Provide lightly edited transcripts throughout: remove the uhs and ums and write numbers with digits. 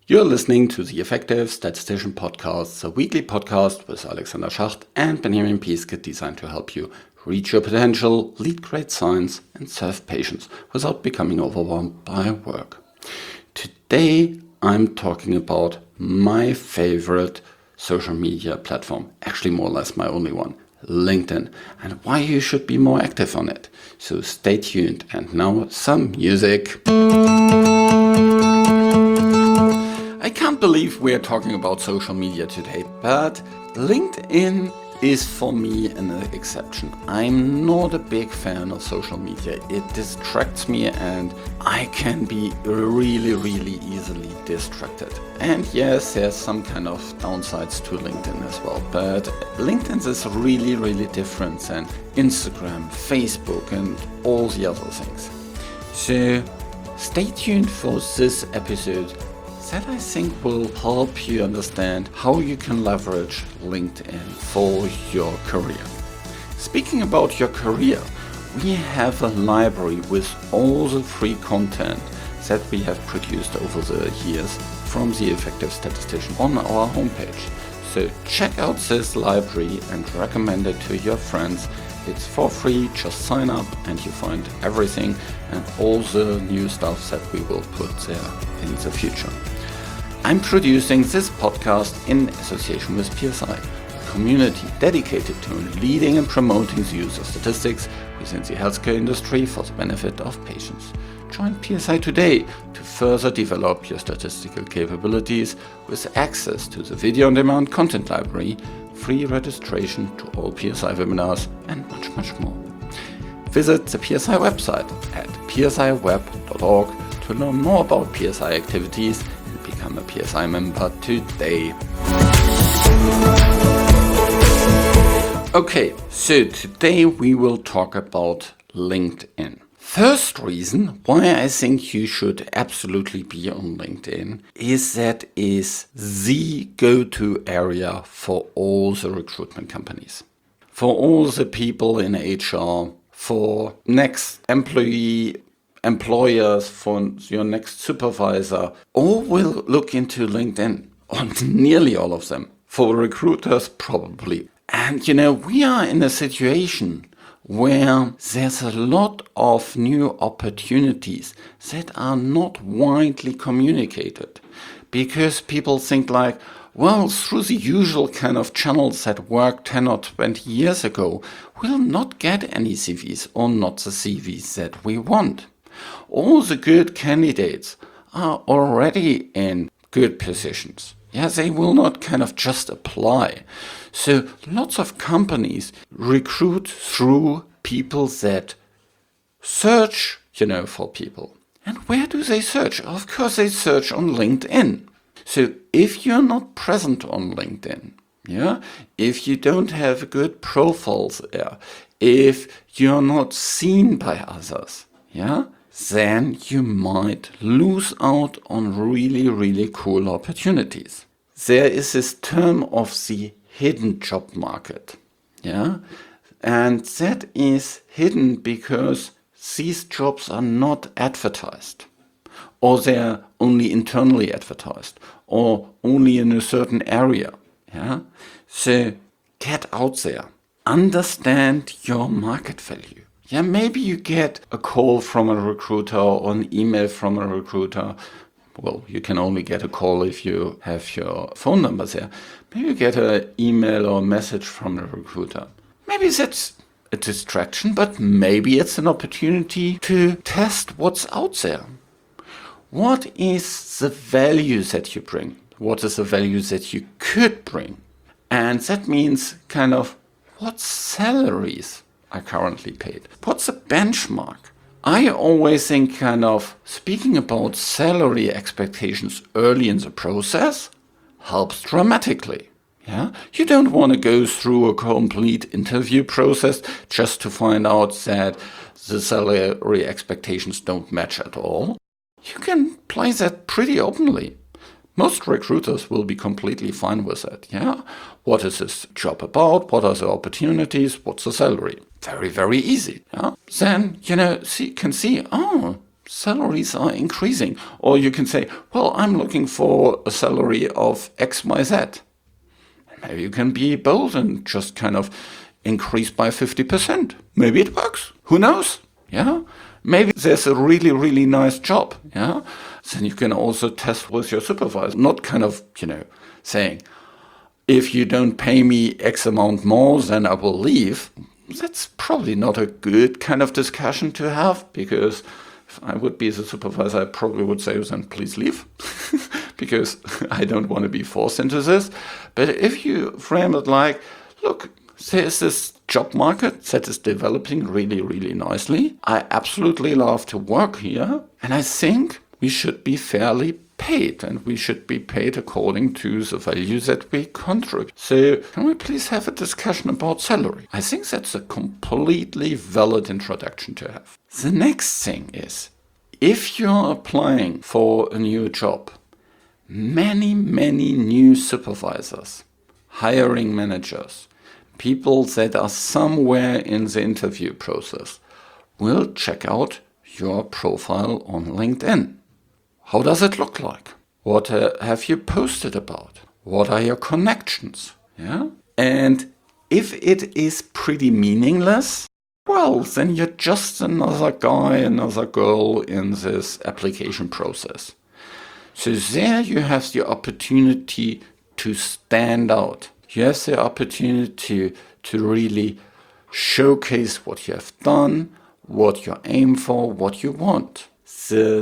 You're listening to the Effective Statistician Podcast, a weekly podcast with Alexander Schacht and Benjamin Piesket designed to help you reach your potential, lead great science, and serve patients without becoming overwhelmed by work. Today, I'm talking about my favorite social media platform, actually more or less my only one, LinkedIn, and why you should be more active on it. So stay tuned, and now some music. I can't believe we're talking about social media today, but LinkedIn is for me an exception. I'm not a big fan of social media. It distracts me and I can be really easily distracted. And yes, there's some kind of downsides to LinkedIn as well, but LinkedIn is really different than Instagram, Facebook and all the other things. So stay tuned for this episode that I think will help you understand how you can leverage LinkedIn for your career. Speaking about your career, we have a library with all the free content that we have produced over the years from the Effective Statistician on our homepage. So check out this library and recommend it to your friends. It's for free, just sign up and you find everything and all the new stuff that we will put there in the future. I'm producing this podcast in association with PSI, a community dedicated to leading and promoting the use of statistics within the healthcare industry for the benefit of patients. Join PSI today to further develop your statistical capabilities with access to the video-on-demand content library, free registration to all PSI webinars, and much more. Visit the PSI website at psiweb.org to learn more about PSI activities. Become a PSI member today. Okay, so today we will talk about LinkedIn. First reason why I think you should absolutely be on LinkedIn is that is the go-to area for all the recruitment companies. For all the people in HR, for next employers, for your next supervisor, all will look into LinkedIn, or nearly all of them. For recruiters, probably. And we are in a situation where there's a lot of new opportunities that are not widely communicated. Because people think like, well, through the usual kind of channels that worked 10 or 20 years ago, we'll not get any CVs or not the CVs that we want. All the good candidates are already in good positions. Yeah, they will not kind of just apply. So lots of companies recruit through people that search, for people. And where do they search? Of course, they search on LinkedIn. So if you're not present on LinkedIn, if you don't have good profiles there, if you're not seen by others, then you might lose out on really cool opportunities. There is this term of the hidden job market, and that is hidden because these jobs are not advertised, or they're only internally advertised, or only in a certain area, So get out there, understand your market value. Maybe you get a call from a recruiter or an email from a recruiter. Well, you can only get a call if you have your phone number there. Maybe you get an email or message from a recruiter. Maybe that's a distraction, but maybe it's an opportunity to test what's out there. What is the value that you bring? What is the value that you could bring? And that means kind of what salaries are currently paid. What's the benchmark? I always think kind of speaking about salary expectations early in the process helps dramatically. You don't want to go through a complete interview process just to find out that the salary expectations don't match at all. You can play that pretty openly. Most recruiters will be completely fine with it. What is this job about? What are the opportunities? What's the salary? Very easy. Then, can see, salaries are increasing. Or you can say, well, I'm looking for a salary of XYZ. Maybe you can be bold and just kind of increase by 50%. Maybe it works. Who knows? Yeah. Maybe there's a really, really nice job. Yeah. Then you can also test with your supervisor, not kind of, saying, if you don't pay me X amount more, then I will leave. That's probably not a good kind of discussion to have, because if I would be the supervisor, I probably would say, then please leave, because I don't want to be forced into this. But if you frame it like, look, there's this job market that is developing really, really nicely. I absolutely love to work here. And I think we should be fairly paid, and we should be paid according to the value that we contribute. So can we please have a discussion about salary? I think that's a completely valid introduction to have. The next thing is, if you're applying for a new job, many, many new supervisors, hiring managers, people that are somewhere in the interview process will check out your profile on LinkedIn. How does it look like? What have you posted about? What are your connections? Yeah. And if it is pretty meaningless, well, then you're just another guy, another girl in this application process. So there you have the opportunity to stand out. You have the opportunity to really showcase what you have done, what you aim for, what you want. The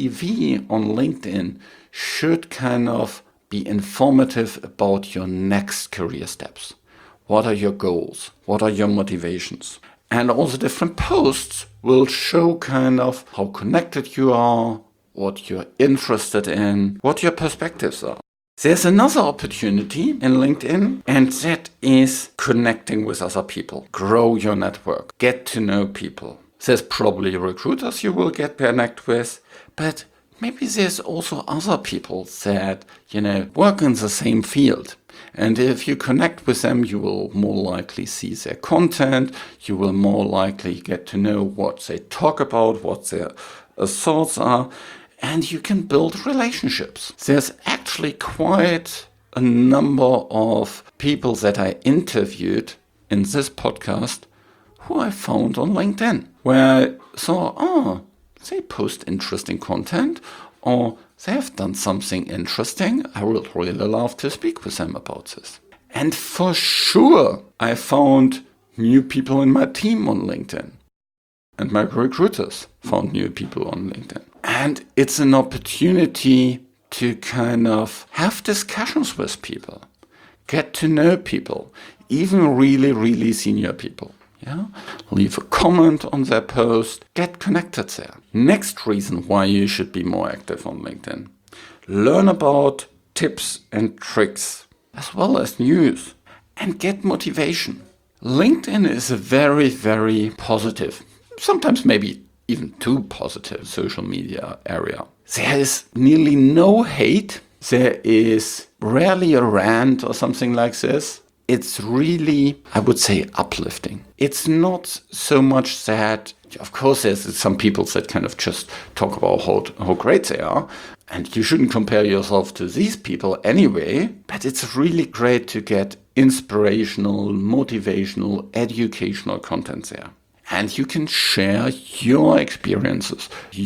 CV on LinkedIn should kind of be informative about your next career steps. What are your goals? What are your motivations? And all the different posts will show kind of how connected you are, what you're interested in, what your perspectives are. There's another opportunity in LinkedIn, and that is connecting with other people. Grow your network. Get to know people. There's probably recruiters you will get connect with, but maybe there's also other people that, work in the same field. And if you connect with them, you will more likely see their content. You will more likely get to know what they talk about, what their thoughts are, and you can build relationships. There's actually quite a number of people that I interviewed in this podcast who I found on LinkedIn, where I saw, they post interesting content, or they have done something interesting. I would really love to speak with them about this. And for sure, I found new people in my team on LinkedIn. And my recruiters found new people on LinkedIn. And it's an opportunity to kind of have discussions with people, get to know people, even really, really senior people. Yeah, leave a comment on their post, get connected there. Next reason why you should be more active on LinkedIn. Learn about tips and tricks, as well as news, and get motivation. LinkedIn is a very, very positive, sometimes maybe even too positive social media area. There is nearly no hate. There is rarely a rant or something like this. It's really, I would say, uplifting. It's not so much that, of course, there's some people that kind of just talk about how great they are. And you shouldn't compare yourself to these people anyway. But it's really great to get inspirational, motivational, educational content there. And you can share your experiences,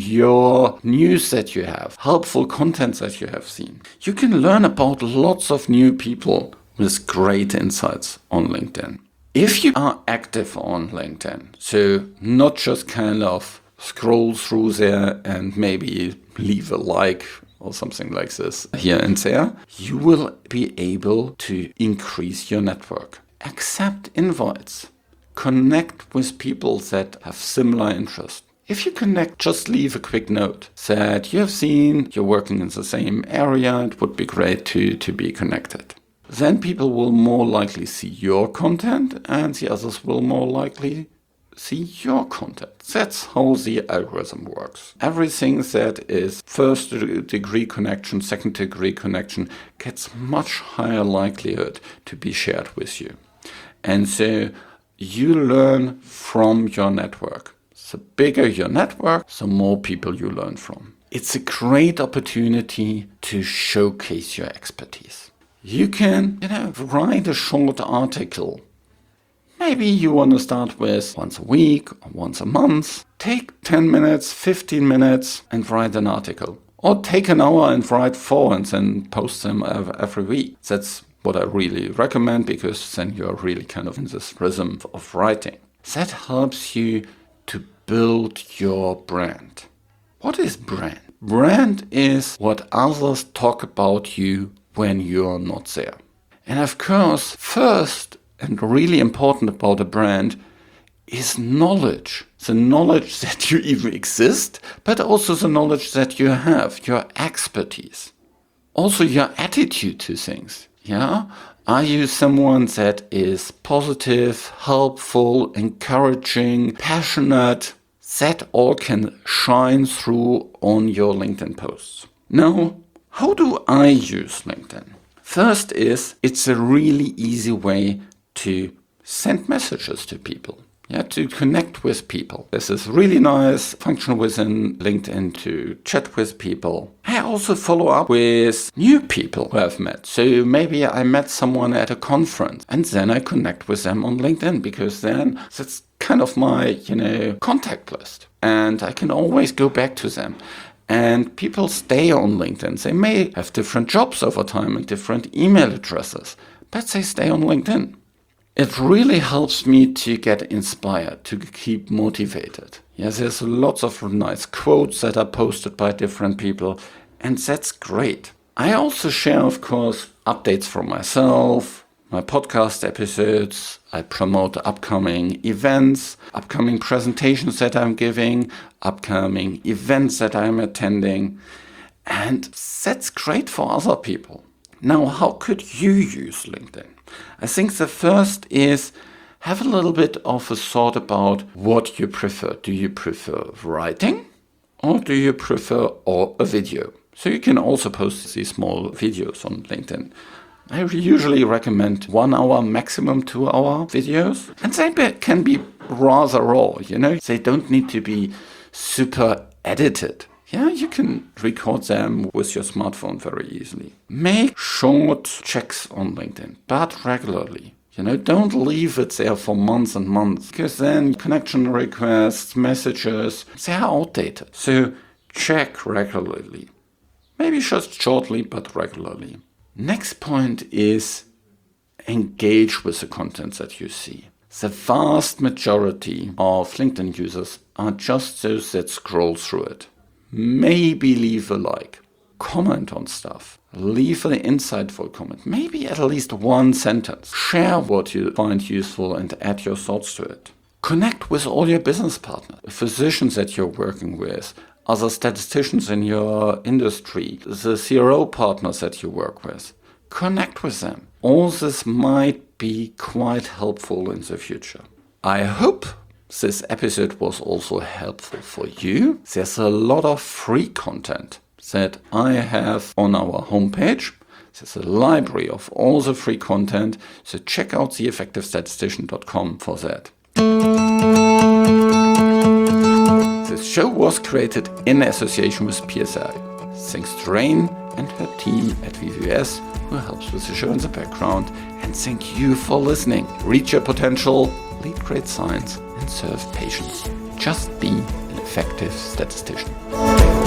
your news that you have, helpful content that you have seen. You can learn about lots of new people with great insights on LinkedIn. If you are active on LinkedIn, so not just kind of scroll through there and maybe leave a like or something like this here and there, you will be able to increase your network. Accept invites. Connect with people that have similar interests. If you connect, just leave a quick note that you have seen you're working in the same area. It would be great to be connected. Then people will more likely see your content, and the others will more likely see your content. That's how the algorithm works. Everything that is first degree connection, second degree connection gets much higher likelihood to be shared with you. And so you learn from your network. The bigger your network, the more people you learn from. It's a great opportunity to showcase your expertise. You can, write a short article. Maybe you want to start with once a week or once a month. Take 10 minutes, 15 minutes and write an article. Or take an hour and write 4 and then post them every week. That's what I really recommend, because then you're really kind of in this rhythm of writing. That helps you to build your brand. What is brand? Brand is what others talk about you when you're not there. And of course, first and really important about a brand is knowledge. The knowledge that you even exist, but also the knowledge that you have, your expertise. Also your attitude to things. Yeah? Are you someone that is positive, helpful, encouraging, passionate? That all can shine through on your LinkedIn posts. Now, how do I use LinkedIn? First is, it's a really easy way to send messages to people. To connect with people. This is really nice function within LinkedIn to chat with people. I also follow up with new people who I've met. So maybe I met someone at a conference and then I connect with them on LinkedIn, because then that's kind of my, contact list. And I can always go back to them. And people stay on LinkedIn. They may have different jobs over time and different email addresses, but they stay on LinkedIn. It really helps me to get inspired, to keep motivated. There's lots of nice quotes that are posted by different people, and that's great. I also share, of course, updates from myself, my podcast episodes. I promote upcoming events, upcoming presentations that I'm giving, upcoming events that I'm attending, and that's great for other people. Now, how could you use LinkedIn? I think the first is have a little bit of a thought about what you prefer. Do you prefer writing or do you prefer a video? So you can also post these small videos on LinkedIn. I usually recommend 1 hour, maximum 2 hour videos. And they can be rather raw, They don't need to be super edited. You can record them with your smartphone very easily. Make short checks on LinkedIn, but regularly. Don't leave it there for months and months, because then connection requests, messages, they are outdated. So check regularly. Maybe just shortly, but regularly. Next point is engage with the content that you see. The vast majority of LinkedIn users are just those that scroll through it. Maybe leave a like, comment on stuff, leave an insightful comment, maybe at least one sentence. Share what you find useful and add your thoughts to it. Connect with all your business partners, physicians that you're working with, other statisticians in your industry, the CRO partners that you work with. Connect with them. All this might be quite helpful in the future. I hope this episode was also helpful for you. There's a lot of free content that I have on our homepage. There's a library of all the free content, so check out theeffectivestatistician.com for that. This show was created in association with PSI. Thanks to Rain and her team at VVS, who helps with the show in the background. And thank you for listening. Reach your potential, lead great science, and serve patients. Just be an effective statistician.